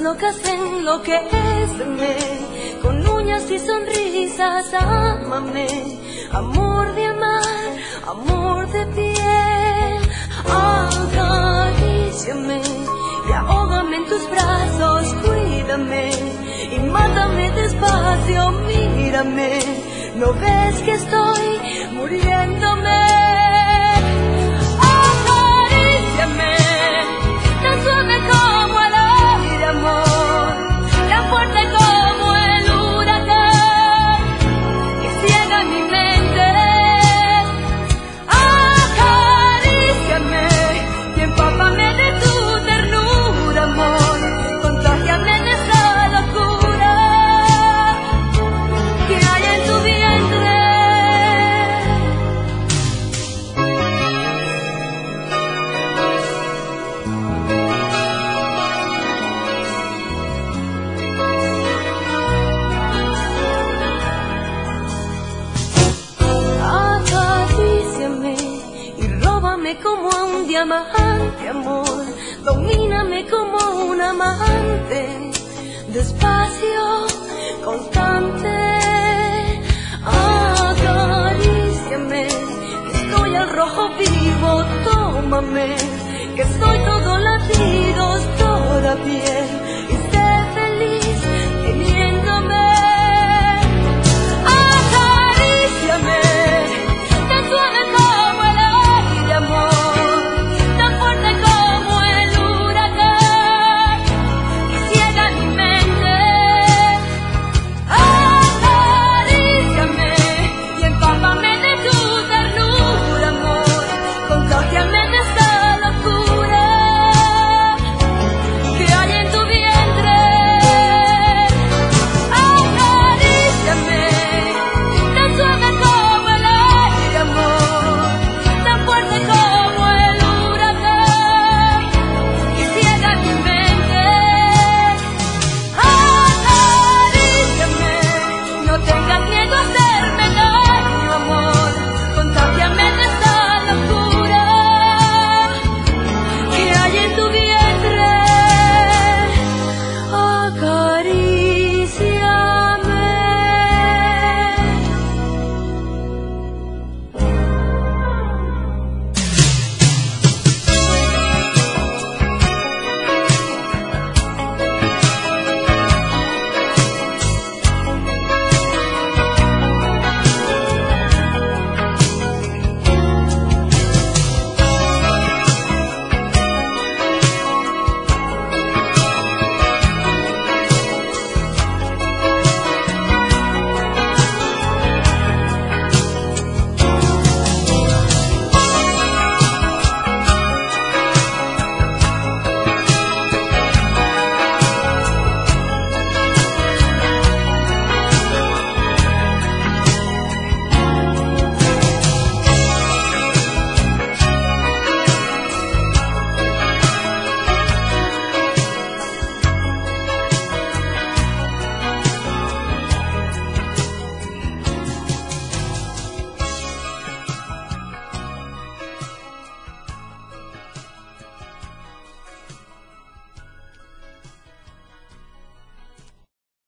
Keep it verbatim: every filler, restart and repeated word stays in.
locas enloquéceme, con uñas y sonrisas ámame, amor de amar, amor de piel, acaríciame y ahógame en tus brazos, cuídame y mátame despacio, mírame, ¿no ves que estoy muriéndome? Acaríciame, tan suave como el aire, amor, tan fuerte como el huracán que ciega mi mente. Acaríciame y empápame de tu ternura, amor, contágiame de esa locura que hay en tu vientre. Acaríciame y róbame como a un diamante, amor, domíname como un amante, despacio, constante. Acaríciame, que estoy al rojo vivo, tómame, que estoy todo latidos, toda piel.